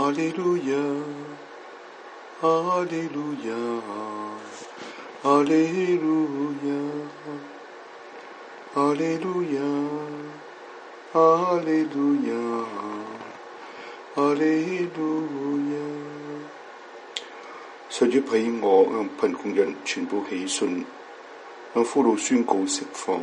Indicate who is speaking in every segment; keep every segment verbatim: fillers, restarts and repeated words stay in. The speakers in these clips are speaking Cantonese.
Speaker 1: 哈利路亞，哈利路亞，哈利路亞，哈利路亞，哈利路亞，哈利路亞。上主庇我向貧窮人傳報喜訊，向俘虜宣告釋放。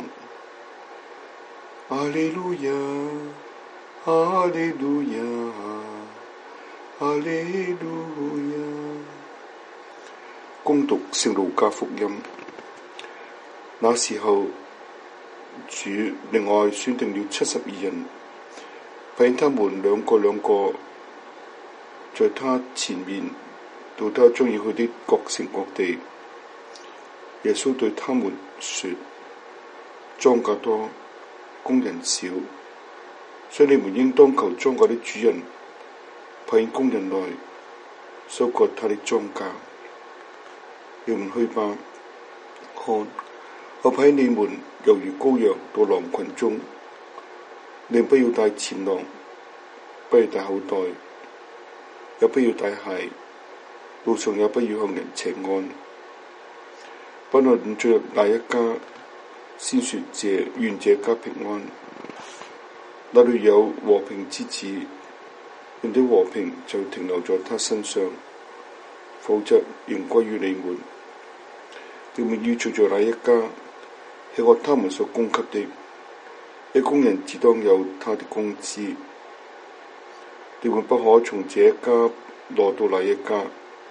Speaker 1: 哈利路亞，哈利路亞，哈利路亞。恭讀聖路加福音。那時候，主另外選定了七十二人，派他們兩個兩個在他前面到他將要去的各城各地。耶穌對他們說：莊稼多，工人少，所以你們應當求莊稼的主人派工人來收割他的莊稼。你們去吧，看，我派你們猶如羔羊到狼群中。你們不要帶錢囊，不要帶口袋，也不要帶鞋，路上也不要向人請安。不論進入哪一家，先說這願這家平安。那裏有和平之子，你的和平就停留在他身上，否則仍歸於你們。你們要隨着哪一家，吃喝他們所供給的，一工人只當有他的工資。你們不可從這一家挪到那一家。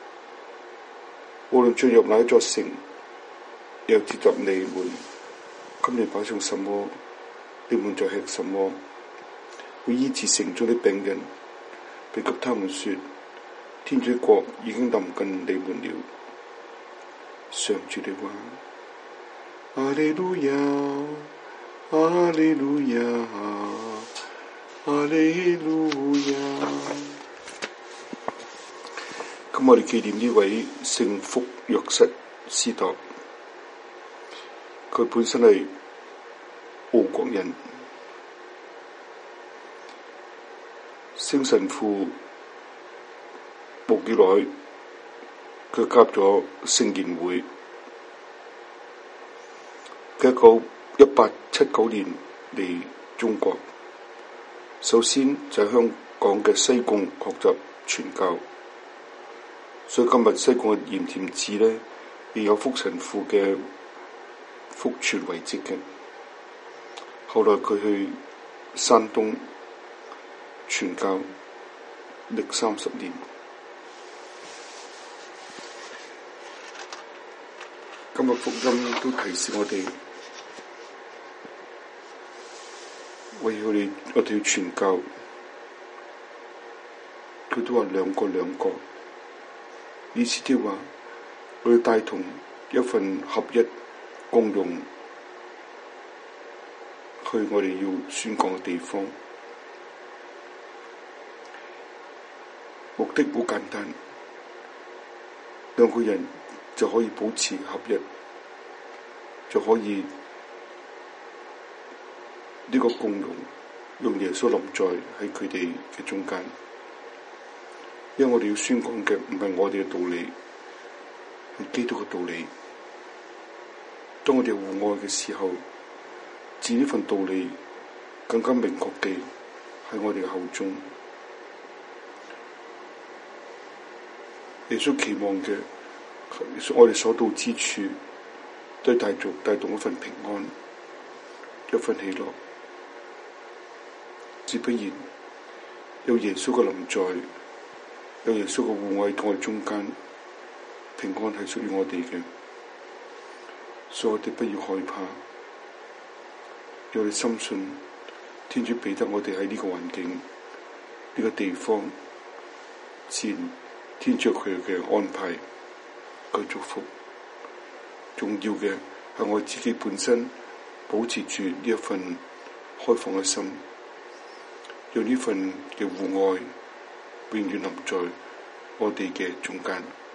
Speaker 1: 無論進入哪一座城，又接待你們，給你擺上什麼，你們就吃什麼。會醫治城中的病人，並給他們說：天主國已經臨近你們了。上主的話。哈利路亞，哈利路亞，哈利路亞。咁我哋紀念呢位聖福若瑟司鐸，佢本身係奧國人，聖神父冇幾耐，佢加入咗聖言會。佢一九一八七九年嚟中國，首先就喺香港嘅西貢學習傳教，所以今日西貢嘅鹽田寺呢，亦有福神父嘅福傳遺跡嘅。後來佢去山東傳教，歷三十年。今日福音都提示我哋，為我哋我哋要傳教，佢都話兩個兩個，意思即係話我哋帶同一份合一共用去我哋要宣講嘅地方，目的好簡單，兩個人就可以保持合一，就可以呢個共融，用耶穌臨在喺佢哋嘅中間。因為我哋要宣講嘅唔係我哋嘅道理，係基督嘅道理。當我哋互愛嘅時候，自呢份道理更加明確地喺我哋嘅口中。耶穌期望嘅，我哋所到之處都係帶著帶動一份平安，一份喜樂。自不然有耶穌嘅臨在，有耶穌嘅互愛喺我哋中間，平安係屬於我哋嘅，所以我哋不要害怕，要我哋深信天主俾得我哋喺呢個環境、呢、這個地方，自然天主佢嘅安排、佢祝福。重要嘅係我自己本身保持住呢一份開放嘅心，讓呢份嘅互愛永遠臨在我哋嘅中間。